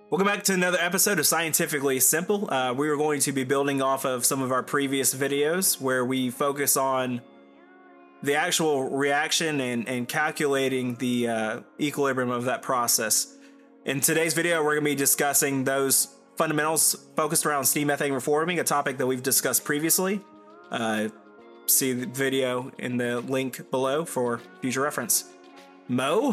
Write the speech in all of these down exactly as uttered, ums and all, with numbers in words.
Welcome back to another episode of Scientifically Simple. Uh, we are going to be building off of some of our previous videos where we focus on the actual reaction and, and calculating the uh, equilibrium of that process. In today's video, we're going to be discussing those fundamentals focused around steam methane reforming, a topic that we've discussed previously. Uh, see the video in the link below for future reference. Mo?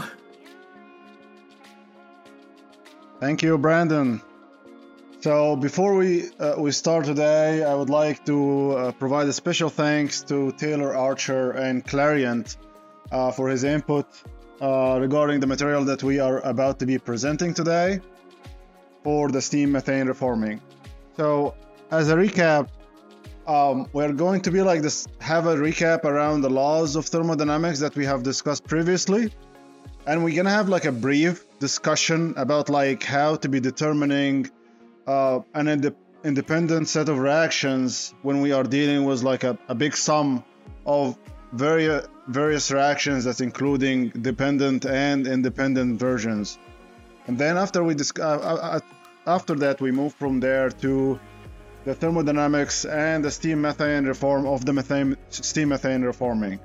Thank you, Brandon. So before we uh, we start today, I would like to uh, provide a special thanks to Taylor Archer and Clarient uh, for his input uh, regarding the material that we are about to be presenting today for the steam methane reforming. So as a recap, um, we're going to be like this, have a recap around the laws of thermodynamics that we have discussed previously. And we're gonna have like a brief discussion about like how to be determining uh, an ind- independent set of reactions when we are dealing with like a, a big sum of very various reactions that's including dependent and independent versions. And then after we discuss, uh, uh, after that we move from there to the thermodynamics and the steam methane reform of the methane steam methane reforming.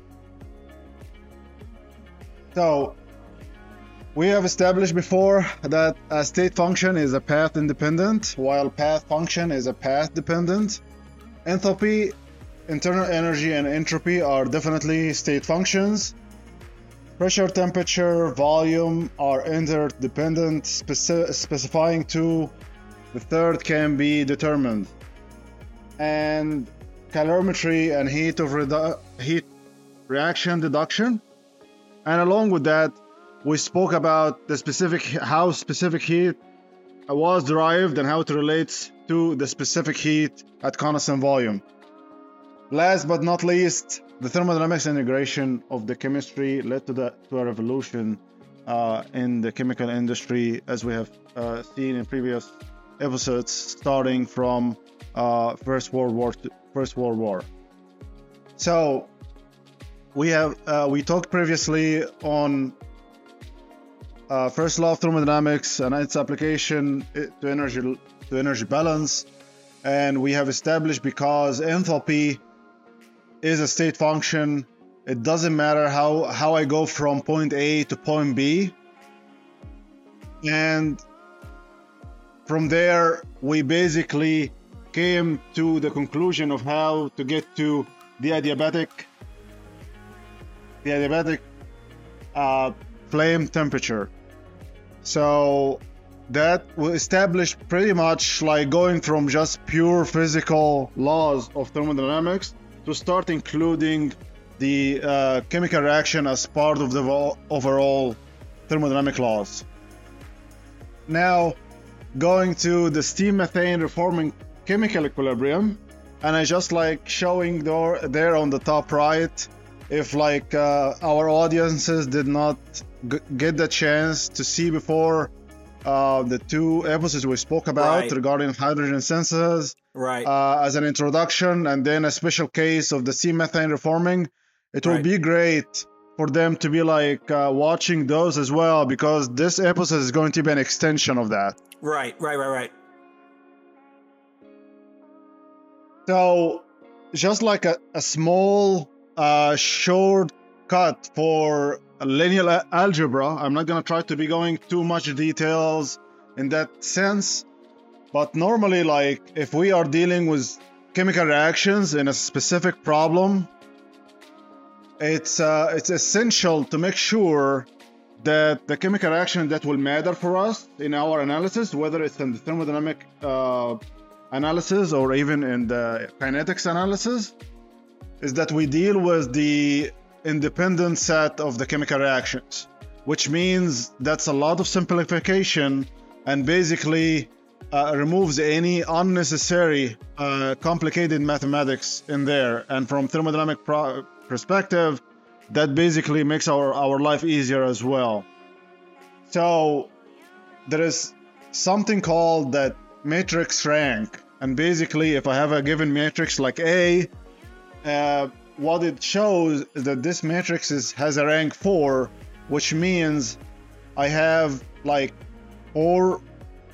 So, we have established before that a state function is a path independent, while path function is a path dependent. Enthalpy, internal energy, and entropy are definitely state functions. Pressure, temperature, volume are interdependent, speci- specifying two. The third can be determined. And calorimetry and heat of redu- heat reaction deduction. And along with that, we spoke about the specific how specific heat was derived and how it relates to the specific heat at constant volume. Last but not least, the thermodynamics integration of the chemistry led to the to a revolution uh, in the chemical industry, as we have uh, seen in previous episodes, starting from uh, First World War. To, First World War. So. We have uh, we talked previously on uh, first law of thermodynamics and its application to energy to energy balance, and we have established because enthalpy is a state function, it doesn't matter how how I go from point A to point B, and from there we basically came to the conclusion of how to get to the adiabatic. the adiabatic uh, flame temperature. So that was established pretty much like going from just pure physical laws of thermodynamics to start including the uh, chemical reaction as part of the vo- overall thermodynamic laws. Now, going to the steam methane reforming chemical equilibrium, and I just like showing there, there on the top right, if like uh, our audiences did not g- get the chance to see before uh, the two episodes we spoke about Right. regarding hydrogen synthesis Right. uh, as an introduction, and then a special case of the steam methane reforming, it will Right. be great for them to be like uh, watching those as well, because this episode is going to be an extension of that. Right, right, right, right. So just like a, a small uh, shortcut for linear a- algebra, I'm not going to try to be going too much details in that sense, but normally, like if we are dealing with chemical reactions in a specific problem, it's uh, it's essential to make sure that the chemical reaction that will matter for us in our analysis, whether it's in the thermodynamic uh, analysis or even in the kinetics analysis, is that we deal with the independent set of the chemical reactions, which means that's a lot of simplification and basically uh, removes any unnecessary uh, complicated mathematics in there. And from thermodynamic pro- perspective, that basically makes our, our life easier as well. So there is something called that matrix rank. And basically, if I have a given matrix like A, uh, what it shows is that this matrix is, has a rank four, which means I have like four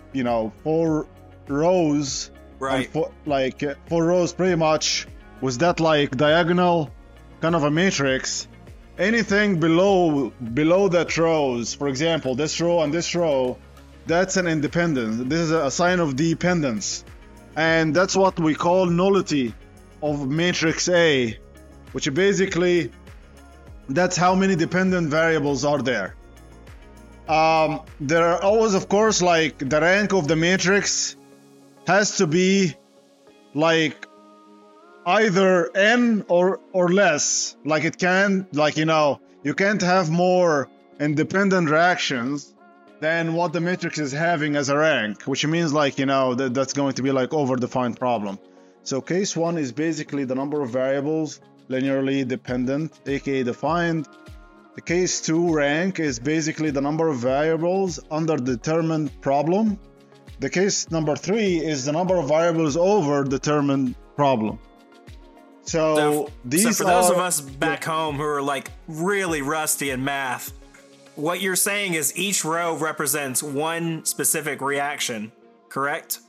you know, four rows, Right. and four, like uh, four rows pretty much with that like diagonal kind of a matrix. Anything below below that rows, for example, this row and this row, that's an independent. This is a sign of dependence, and that's what we call nullity of matrix A, which basically that's how many dependent variables are there. Um, there are always, of course, like the rank of the matrix has to be like either n or or less. Like it can, like, you know, you can't have more independent reactions than what the matrix is having as a rank, which means, like, you know, that that's going to be like overdefined problem. So case one is basically the number of variables linearly dependent, aka defined. The case two rank is basically the number of variables under determined problem. The case number three is the number of variables over determined problem. So, So, these so for those are, of us back home who are like really rusty in math, what you're saying is each row represents one specific reaction, correct?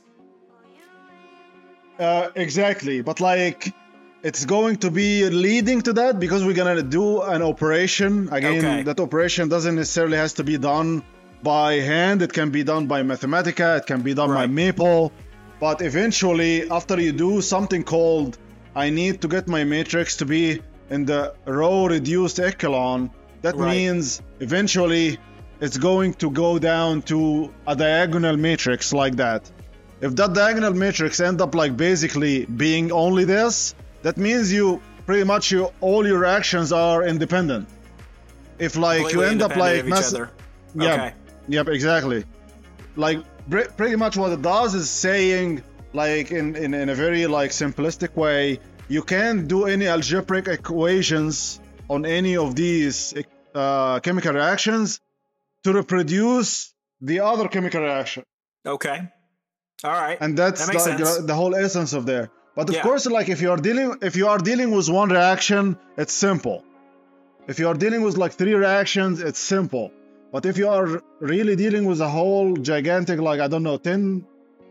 Uh, exactly, but like it's going to be leading to that because we're gonna do an operation again. Okay. That operation doesn't necessarily has to be done by hand. It can be done by Mathematica. It can be done by Right. Maple. But eventually, after you do something called, I need to get my matrix to be in the row reduced echelon. That Right. means eventually it's going to go down to a diagonal matrix like that. If that diagonal matrix end up like basically being only this, that means you pretty much you all your actions are independent. If like Completely you end up independent like of each mess- other. yeah, Okay. yep, exactly. Like pre- pretty much what it does is saying, like in, in in a very like simplistic way, you can't do any algebraic equations on any of these uh, chemical reactions to reproduce the other chemical reaction. Okay. All right. And that's That makes the, sense. the whole essence of there. But of Yeah. course, like if you are dealing if you are dealing with one reaction, it's simple. If you are dealing with like three reactions, it's simple. But if you are really dealing with a whole gigantic, like I don't know, ten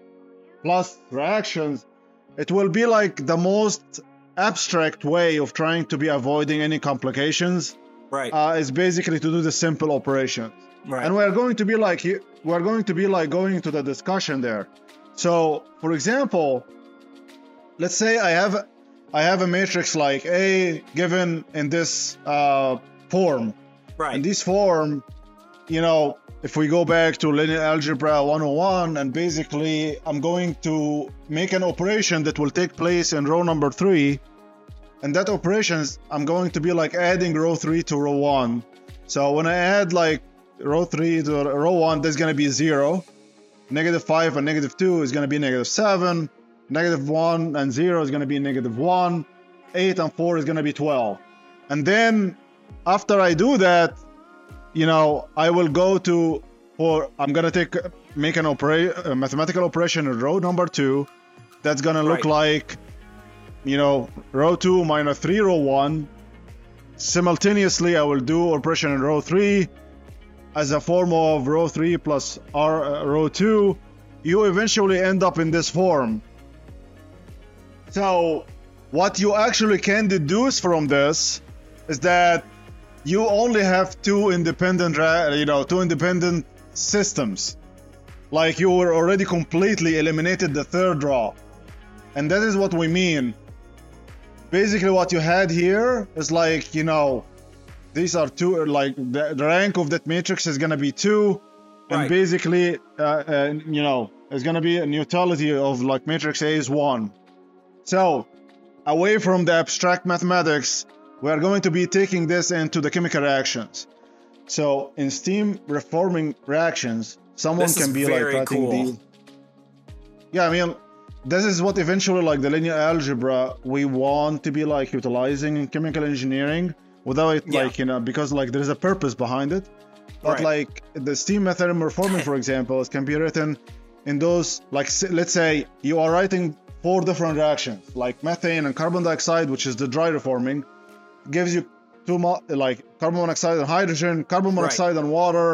plus reactions, it will be like the most abstract way of trying to be avoiding any complications. Right. Uh, is basically to do the simple operations. right. And we're going to be like we're going to be like going into the discussion there. So, for example, let's say I have I have a matrix like A given in this uh, form. right. In this form, you know, if we go back to linear algebra one oh one, and basically I'm going to make an operation that will take place in row number three, and that operation is I'm going to be like adding row three to row one. So when I add like row three to row one, there's going to be zero. Negative five and negative two is going to be negative seven. Negative one and zero is going to be negative one. eight and four is going to be twelve. And then after I do that, you know, I will go to, or I'm going to take, make an opera, a mathematical operation in row number two. That's going to look Right. like, you know, row two minus three, row one. Simultaneously, I will do operation in row three as a form of row three plus r uh, row two. You eventually end up in this form. So what you actually can deduce from this is that you only have two independent, ra- you know, two independent systems. Like you were already completely eliminated the third row. And that is what we mean. Basically what you had here is like, you know, these are two, like the, the rank of that matrix is going to be two. And Right. basically, uh, uh, you know, it's going to be a neutrality of like matrix A is one. So away from the abstract mathematics, we are going to be taking this into the chemical reactions. So in steam reforming reactions, someone This is can be very like writing cool. these. Yeah, I mean, this is what eventually like the linear algebra we want to be like utilizing in chemical engineering without it Yeah. like, you know, because like there's a purpose behind it. But Right. like the steam method of reforming, for example, it can be written in those, like s- let's say you are writing four different reactions, like methane and carbon dioxide, which is the dry reforming, gives you two mo- like carbon monoxide and hydrogen, carbon monoxide and water,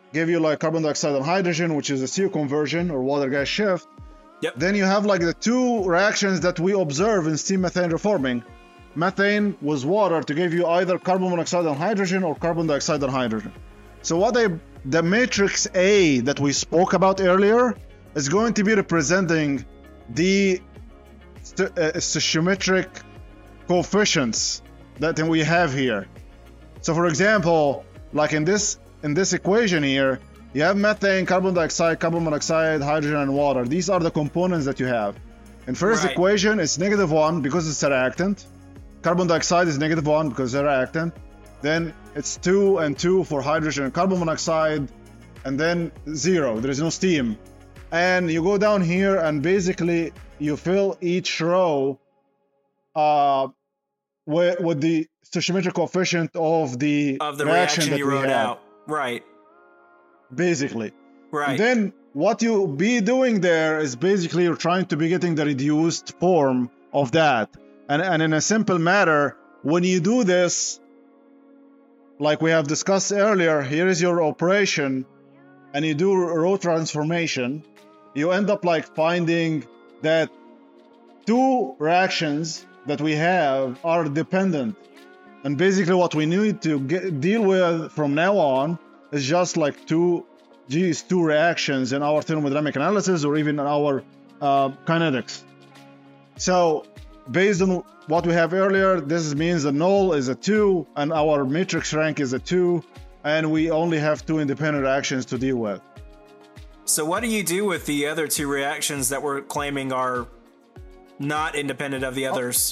give you like carbon dioxide and hydrogen, which is a C O conversion or water gas shift. Yep. Then you have like the two reactions that we observe in steam methane reforming. Methane was water to give you either carbon monoxide and hydrogen or carbon dioxide and hydrogen. So what I, the matrix A that we spoke about earlier is going to be representing the st- uh, stoichiometric coefficients that we have here. So for example, like in this in this equation here, you have methane, carbon dioxide, carbon monoxide, hydrogen, and water. These are the components that you have. In first Right. equation, it's negative one because it's a reactant. Carbon dioxide is negative one because it's a reactant. Then it's two and two for hydrogen and carbon monoxide, and then zero. There is no steam. And you go down here and basically you fill each row uh, with, with the stoichiometric coefficient of the, Of the reaction, reaction that you we wrote had, out. Right. basically. Right. And then what you be doing there is basically you're trying to be getting the reduced form of that. And, and in a simple matter, when you do this, like we have discussed earlier, here is your operation, and you do row transformation, you end up like finding that two reactions that we have are dependent. And basically what we need to get, deal with from now on is just like two G's, two reactions in our thermodynamic analysis or even in our uh, kinetics. So based on what we have earlier, this means the null is a two and our matrix rank is a two, and we only have two independent reactions to deal with. So what do you do with the other two reactions that we're claiming are not independent of the others?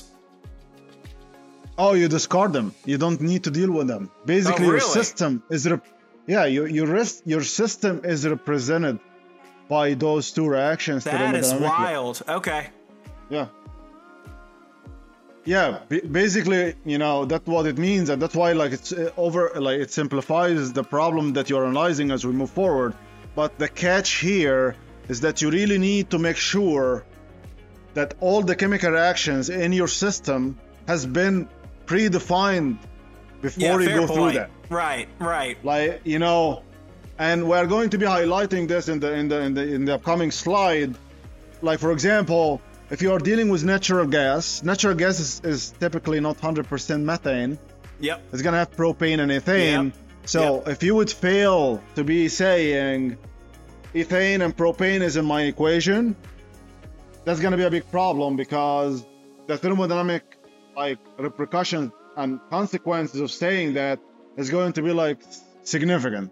Oh, you discard them. You don't need to deal with them. Basically, Oh, your really? system is rep- yeah, your your rest, your system is represented by those two reactions. That is thermodynamically. wild. Okay. Yeah. Yeah, b- basically, you know, that's what it means, and that's why, like, it's uh, over, like, it simplifies the problem that you're analyzing as we move forward. But the catch here is that you really need to make sure that all the chemical reactions in your system has been predefined before Yeah, you fair go through point. that. Right, right. Like, you know, and we're going to be highlighting this in the in the in the in the upcoming slide. Like, for example, if you are dealing with natural gas, natural gas is, is typically not one hundred percent methane. Yep. It's gonna have propane and ethane. Yep. So Yep. if you would fail to be saying ethane and propane is in my equation, that's gonna be a big problem because the thermodynamic like repercussions and consequences of saying that is going to be like significant.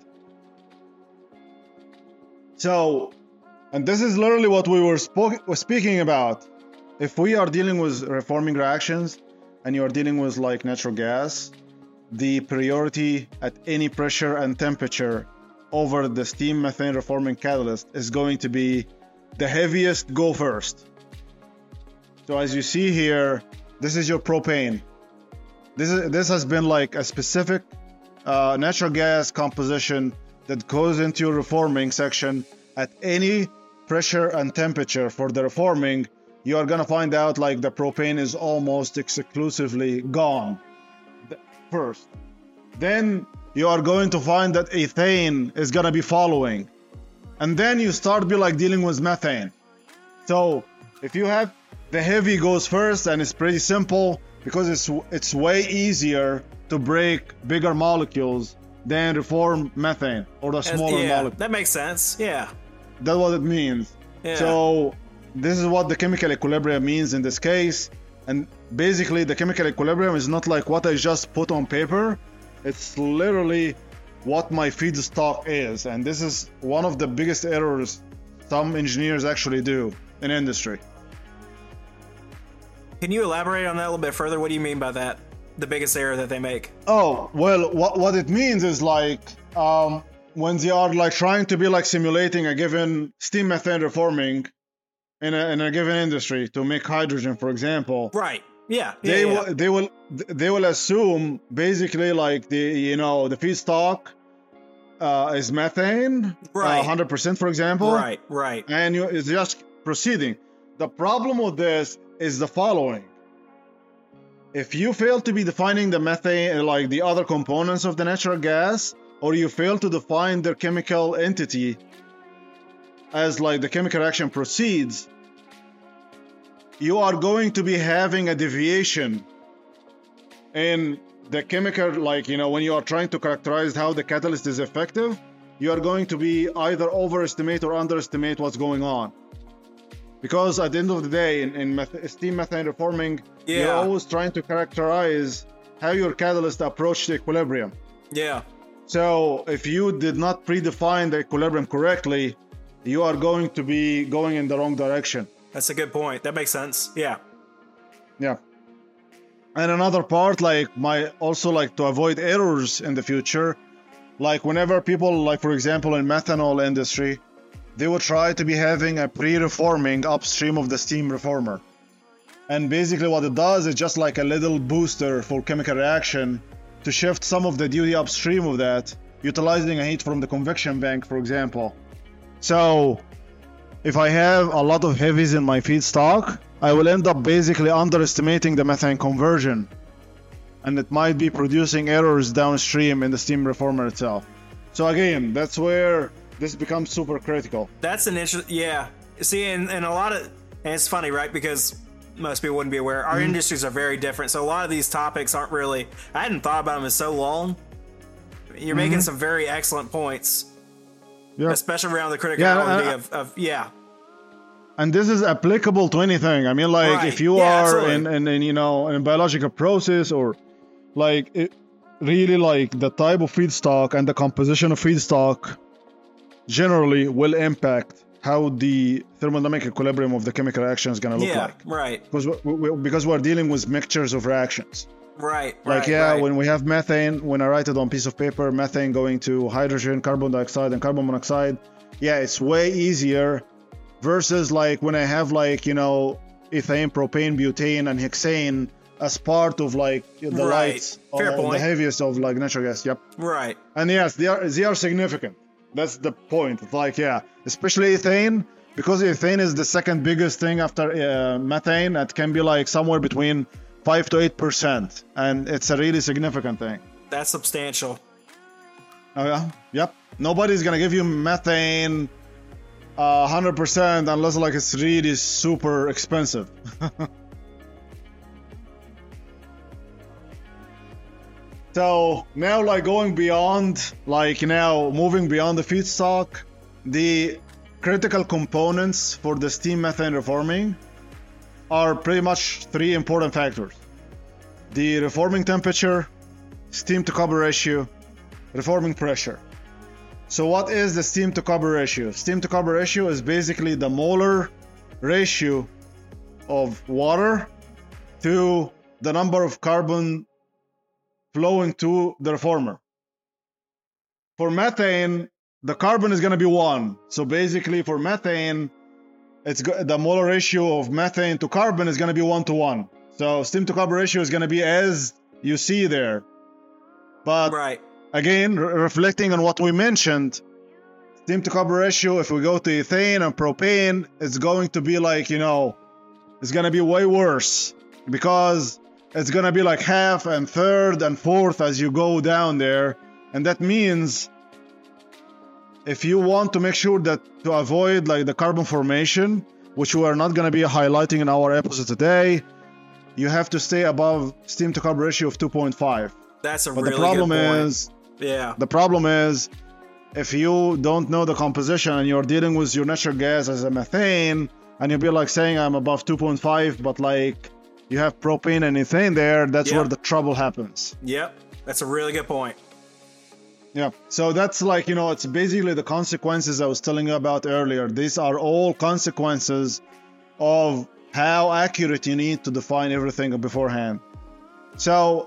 So, and this is literally what we were spoke, was speaking about. If we are dealing with reforming reactions and you are dealing with like natural gas, the priority at any pressure and temperature over the steam methane reforming catalyst is going to be the heaviest go first. So as you see here, this is your propane. This is this has been like a specific uh, natural gas composition that goes into your reforming section at any pressure and temperature. For the reforming, you are gonna find out like the propane is almost exclusively gone first. Then you are going to find that ethane is gonna be following, and then you start be like dealing with methane. So if you have the heavy goes first, and it's pretty simple because it's it's way easier to break bigger molecules than reform methane or the As- smaller yeah, molecule. that makes sense. Yeah. That's what it means. Yeah. So this is what the chemical equilibrium means in this case. And basically the chemical equilibrium is not like what I just put on paper. It's literally what my feedstock is. And this is one of the biggest errors some engineers actually do in industry. Can you elaborate on that a little bit further? What do you mean by that? The biggest error that they make? Oh, well, what, what it means is like um, when they are like trying to be like simulating a given steam methane reforming in a, in a given industry to make hydrogen, for example. Right. Yeah. yeah They yeah. will they will they will assume basically like the you know the feedstock uh, is methane, Right. uh, one hundred percent, for example. Right. Right. And you, it's just proceeding. The problem with this is the following. If you fail to be defining the methane, like the other components of the natural gas, or you fail to define their chemical entity as like the chemical reaction proceeds, you are going to be having a deviation in the chemical, like, you know, when you are trying to characterize how the catalyst is effective, you are going to be either overestimate or underestimate what's going on. Because at the end of the day, in, in meth- steam methane reforming, Yeah. you're always trying to characterize how your catalyst approach the equilibrium. Yeah. So if you did not predefine the equilibrium correctly, you are going to be going in the wrong direction. That's a good point. That makes sense. Yeah. Yeah. And another part, like, my also like to avoid errors in the future, like whenever people, like for example in methanol industry, they would try to be having a pre-reforming upstream of the steam reformer. And basically what it does is just like a little booster for chemical reaction to shift some of the duty upstream of that, utilizing a heat from the convection bank, for example. So if I have a lot of heavies in my feedstock, I will end up basically underestimating the methane conversion, and it might be producing errors downstream in the steam reformer itself. So again, that's where this becomes super critical. That's an interest. Yeah. See, and, and a lot of, and it's funny, right? Because most people wouldn't be aware. Our mm-hmm. industries are very different. So a lot of these topics aren't really, I hadn't thought about them in so long. You're mm-hmm. making some very excellent points, yep. especially around the criticality yeah, uh, of, of, yeah. And this is applicable to anything. I mean, like, right. if you yeah, are in, in, in, you know, in a biological process, or like it, really like the type of feedstock and the composition of feedstock generally will impact how the thermodynamic equilibrium of the chemical reaction is going to look yeah, like. Right. Because we, we, because we're dealing with mixtures of reactions. Right. Like, right, yeah, right. when we have methane, when I write it on a piece of paper, methane going to hydrogen, carbon dioxide, and carbon monoxide, yeah, it's way easier. Versus like when I have like, you know, ethane, propane, butane, and hexane as part of like the right. lights, Fair uh, point. the heaviest of like natural gas. Yep. Right. And yes, they are they are significant. That's the point. It's like, yeah, especially ethane, because ethane is the second biggest thing after uh, methane. It can be like somewhere between five to eight percent, and it's a really significant thing. That's substantial. Oh yeah. Yep. Nobody's gonna give you methane Uh, one hundred percent unless like it's really super expensive. So now, like, going beyond, like now moving beyond the feedstock, the critical components for the steam methane reforming are pretty much three important factors: the reforming temperature, steam to copper ratio, reforming pressure. So what is the steam to copper ratio? Steam to copper ratio is basically the molar ratio of water to the number of carbon flowing to the reformer. For methane, the carbon is going to be one. So basically for methane, it's go- the molar ratio of methane to carbon is going to be one to one. So steam to copper ratio is going to be as you see there. But right. Again, re- reflecting on what we mentioned, steam to copper ratio, if we go to ethane and propane, it's going to be like, you know, it's going to be way worse, because it's going to be like half and third and fourth as you go down there. And that means if you want to make sure that to avoid like the carbon formation, which we are not going to be highlighting in our episode today, you have to stay above steam to copper ratio of two point five. That's a but really the problem good point. is Yeah. The problem is, if you don't know the composition and you're dealing with your natural gas as a methane, and you'll be like saying I'm above two point five, but like you have propane and ethane there, that's yep. where the trouble happens. Yep. That's a really good point. Yeah. So that's like, you know, it's basically the consequences I was telling you about earlier. These are all consequences of how accurate you need to define everything beforehand. So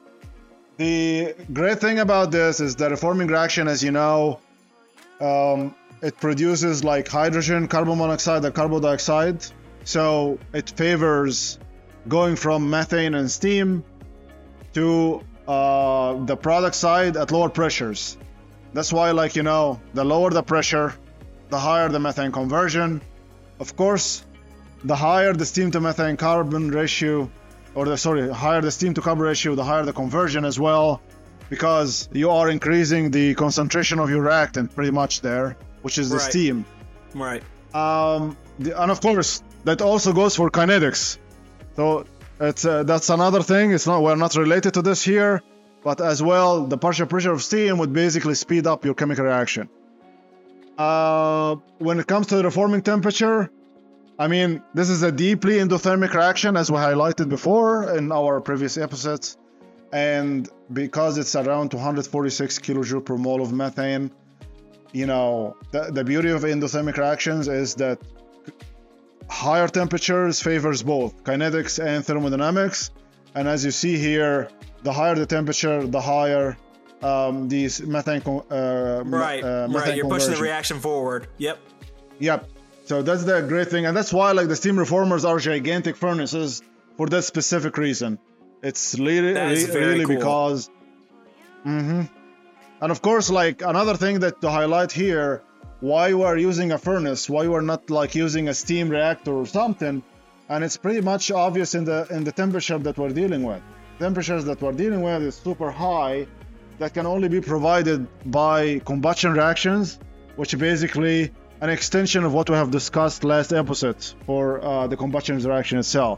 the great thing about this is the reforming reaction, as you know, um, it produces like hydrogen, carbon monoxide, and carbon dioxide. So it favors going from methane and steam to uh, the product side at lower pressures. That's why, like, you know, the lower the pressure, the higher the methane conversion. Of course, the higher the steam to methane carbon ratio, or the sorry, higher the steam to carbon ratio, the higher the conversion as well, because you are increasing the concentration of your reactant pretty much there, which is the Right. steam. Right. Um, the, and of course, that also goes for kinetics. So it's uh, that's another thing. It's not we're not related to this here, but as well, the partial pressure of steam would basically speed up your chemical reaction. Uh, when it comes to the reforming temperature, I mean, this is a deeply endothermic reaction, as we highlighted before in our previous episodes. And because it's around two hundred forty-six kilojoule per mole of methane, you know, the, the beauty of endothermic reactions is that higher temperatures favors both kinetics and thermodynamics. And as you see here, the higher the temperature, the higher um, these methane con- uh, Right. uh, methane right. You're pushing the conversion. reaction forward. Yep. Yep. So that's the great thing, and that's why like the steam reformers are gigantic furnaces for that specific reason. It's really, That is re- very really cool. because. Mm-hmm. And of course, like another thing that to highlight here, why we're using a furnace, why we're not like using a steam reactor or something, and it's pretty much obvious in the in the temperature that we're dealing with. Temperatures that we're dealing with is super high, that can only be provided by combustion reactions, which basically an extension of what we have discussed last episode for uh, the combustion reaction itself.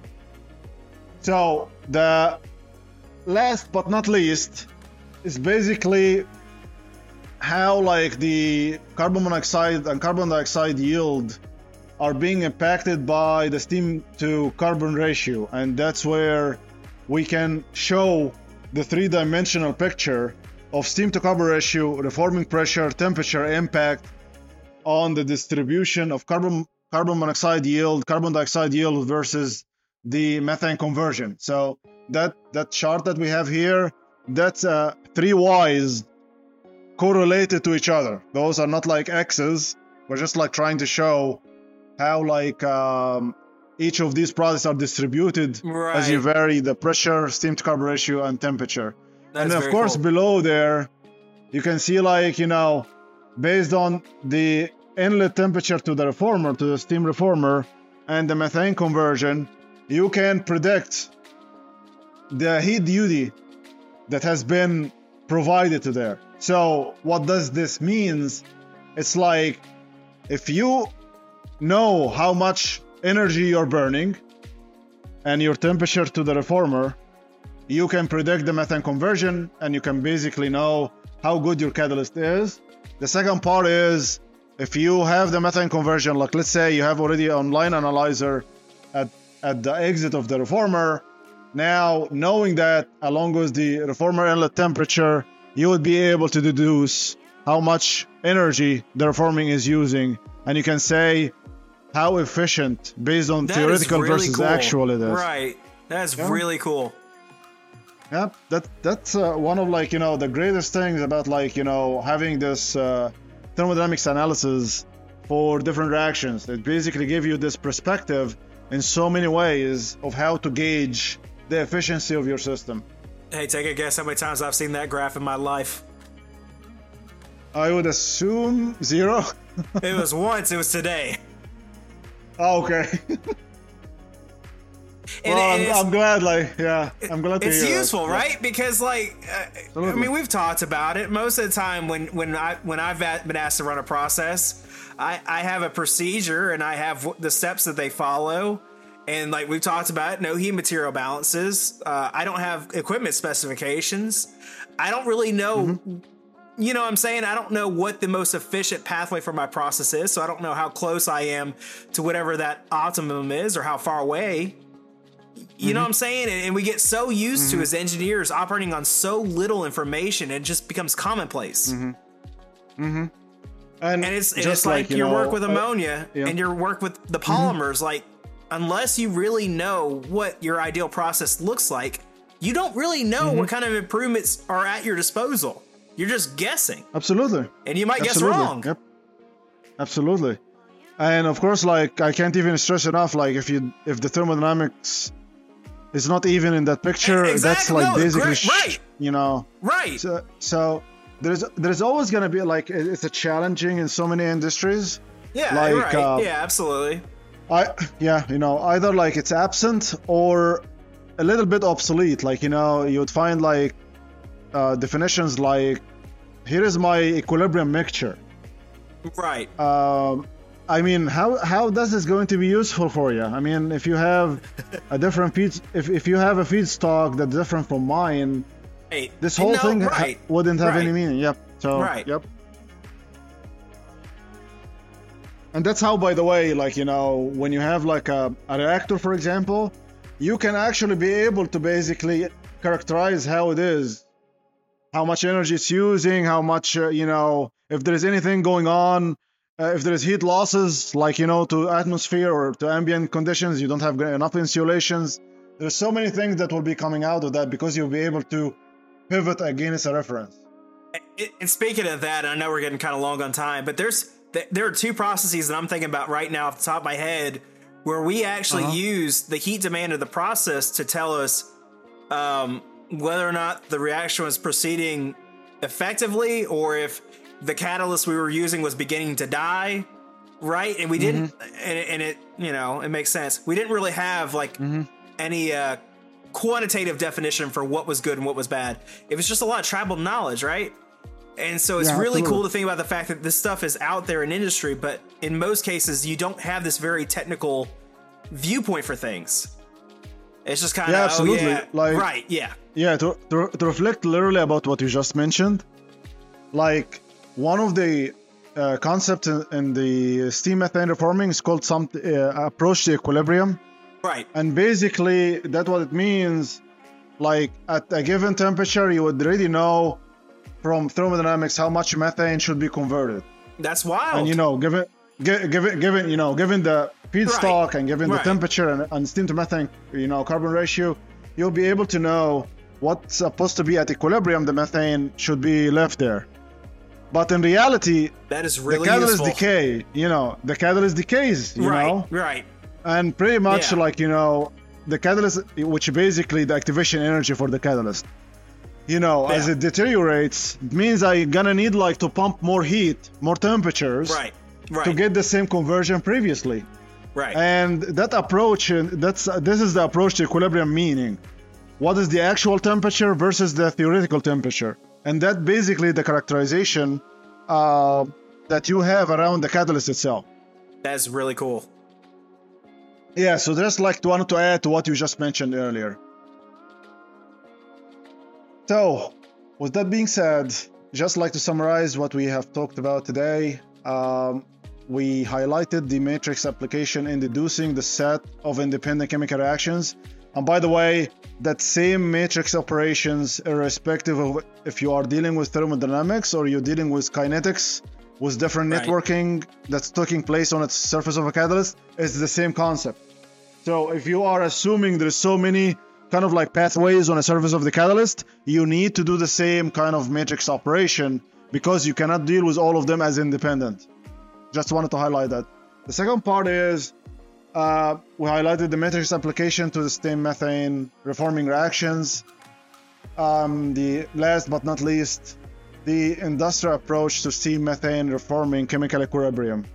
So the last but not least is basically how like the carbon monoxide and carbon dioxide yield are being impacted by the steam to carbon ratio, and that's where we can show the three-dimensional picture of steam to carbon ratio, reforming pressure, temperature impact on the distribution of carbon carbon monoxide yield, carbon dioxide yield versus the methane conversion. So that that chart that we have here, that's uh, three Y's correlated to each other. Those are not like X's. We're just like trying to show how like um, each of these products are distributed Right. as you vary the pressure, steam to carbon ratio, and temperature. That's And then, of very course, cool. below there, you can see like, you know, based on the inlet temperature to the reformer, to the steam reformer, and the methane conversion, you can predict the heat duty that has been provided to there. So what does this means? It's like if you know how much energy you're burning and your temperature to the reformer, you can predict the methane conversion and you can basically know how good your catalyst is. The second part is if you have the methane conversion, like let's say you have already an online analyzer at, at the exit of the reformer. Now, knowing that along with the reformer inlet temperature, you would be able to deduce how much energy the reforming is using. And you can say how efficient based on That is theoretical really versus cool. actual it is. Right. That's Yeah. really cool. Yeah, that that's uh, one of like you know the greatest things about like you know having this uh, thermodynamics analysis for different reactions. It basically gives you this perspective in so many ways of how to gauge the efficiency of your system. Hey, take a guess how many times I've seen that graph in my life. I would assume zero. It was once, it was today. Oh, okay. And well, it I'm, is- I'm glad. Like, yeah, I'm glad to It's hear that. useful, Yeah. right? Because, like, uh, I Absolutely. mean, we've talked about it. Most of the time, when when I when I've a- been asked to run a process, I I have a procedure and I have w- the steps that they follow. And like we've talked about, no heat material balances. Uh, I don't have equipment specifications. I don't really know. Mm-hmm. You know what I'm saying? I don't know what the most efficient pathway for my process is, so I don't know how close I am to whatever that optimum is or how far away. You know what I'm saying? And, and we get so used to as engineers operating on so little information, it just becomes commonplace. And, And it's, and just it's like, you your know, work with uh, ammonia yeah. and your work with the polymers, like, unless you really know what your ideal process looks like, you don't really know what kind of improvements are at your disposal. You're just guessing. Absolutely. And you might Absolutely. guess wrong. Yep. Absolutely. And of course, like I can't even stress enough, like if you if the thermodynamics is not even in that picture, E- exactly. that's like No, basically great, sh- right. you know. Right. So so there's there's always gonna be like it- it's a challenging in so many industries. Yeah, like, you're right. uh, yeah, absolutely. I yeah, you know, either like it's absent or a little bit obsolete. Like, you know, you would find like uh, definitions like, here is my equilibrium mixture. Right. Um, I mean, how how does this going to be useful for you? I mean, if you have a different feed, if, if you have a feedstock that's different from mine, hey, this whole no, thing right. ha- wouldn't have right. any meaning. Yep. So, right. Yep. And that's how, by the way, like, you know, when you have like a, a reactor, for example, you can actually be able to basically characterize how it is, how much energy it's using, how much, uh, you know, if there's anything going on, uh, if there's heat losses, like, you know, to atmosphere or to ambient conditions, you don't have enough insulations. There's so many things that will be coming out of that because you'll be able to pivot against a reference. And speaking of that, I know we're getting kind of long on time, but there's there are two processes that I'm thinking about right now off the top of my head where we actually uh-huh. use the heat demand of the process to tell us um, whether or not the reaction was proceeding effectively or if the catalyst we were using was beginning to die, right? And we didn't, mm-hmm. and, and it, you know, it makes sense. We didn't really have like mm-hmm. any uh, quantitative definition for what was good and what was bad. It was just a lot of tribal knowledge, right? And so it's yeah, really absolutely. cool to think about the fact that this stuff is out there in industry, but in most cases, you don't have this very technical viewpoint for things. It's just kind of, yeah, absolutely. Oh, yeah. Like, right, yeah. Yeah, to, to, to reflect literally about what you just mentioned, like one of the uh, concepts in, in the steam methane reforming is called some uh, approach to equilibrium. Right. And basically, that's what it means. Like at a given temperature, you would already know from thermodynamics how much methane should be converted. That's wild. And you know, given given given you know, given the feedstock right. and given right. the temperature and, and steam to methane, you know, carbon ratio, you'll be able to know what's supposed to be at equilibrium. The methane should be left there. But in reality, that is really the catalyst useful. decay. You know, the catalyst decays. You right. know, right. And pretty much yeah. like you know, the catalyst, which basically the activation energy for the catalyst. You know, yeah. as it deteriorates, it means I'm gonna need like to pump more heat, more temperatures, right, right. to get the same conversion previously. Right. And that approach, that's this is the approach to equilibrium, meaning what is the actual temperature versus the theoretical temperature, and that basically the characterization uh, that you have around the catalyst itself. That's really cool. Yeah. So just like wanted to add to what you just mentioned earlier. So, with that being said, just like to summarize what we have talked about today, um, we highlighted the matrix application in deducing the set of independent chemical reactions. And by the way, that same matrix operations, irrespective of if you are dealing with thermodynamics or you're dealing with kinetics, with different right. networking that's taking place on its surface of a catalyst, is the same concept. So if you are assuming there's so many kind of like pathways on the surface of the catalyst, you need to do the same kind of matrix operation because you cannot deal with all of them as independent. Just wanted to highlight that. The second part is uh, we highlighted the matrix application to the steam methane reforming reactions. Um, the last but not least, the industrial approach to steam methane reforming chemical equilibrium.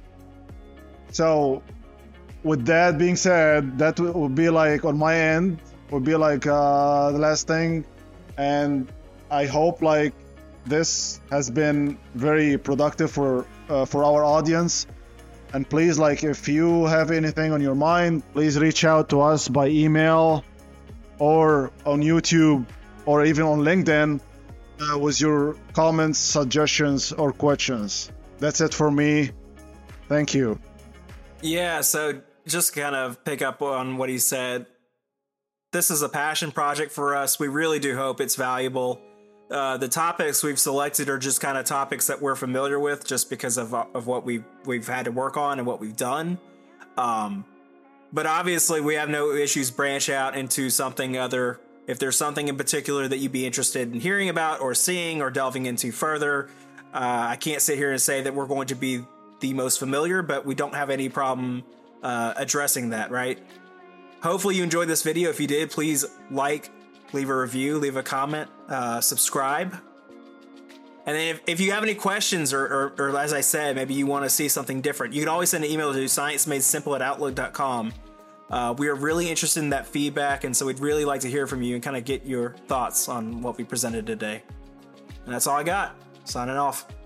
So with that being said, that would be like on my end, would be like uh, the last thing, and I hope like this has been very productive for uh, for our audience. And please, like if you have anything on your mind, please reach out to us by email or on YouTube or even on LinkedIn uh, with your comments, suggestions, or questions. That's it for me. Thank you. Yeah, so just kind of pick up on what he said. This is a passion project for us. We really do hope it's valuable. Uh, the topics we've selected are just kind of topics that we're familiar with just because of of what we've, we've had to work on and what we've done. Um, but obviously, we have no issues branch out into something other. If there's something in particular that you'd be interested in hearing about or seeing or delving into further, uh, I can't sit here and say that we're going to be the most familiar, but we don't have any problem uh, addressing that, right? Hopefully you enjoyed this video. If you did, please like, leave a review, leave a comment, uh, subscribe. And then if, if you have any questions or, or, or as I said, maybe you want to see something different, you can always send an email to science made simple at outlook dot com. Uh, we are really interested in that feedback, and so we'd really like to hear from you and kind of get your thoughts on what we presented today. And that's all I got. Signing off.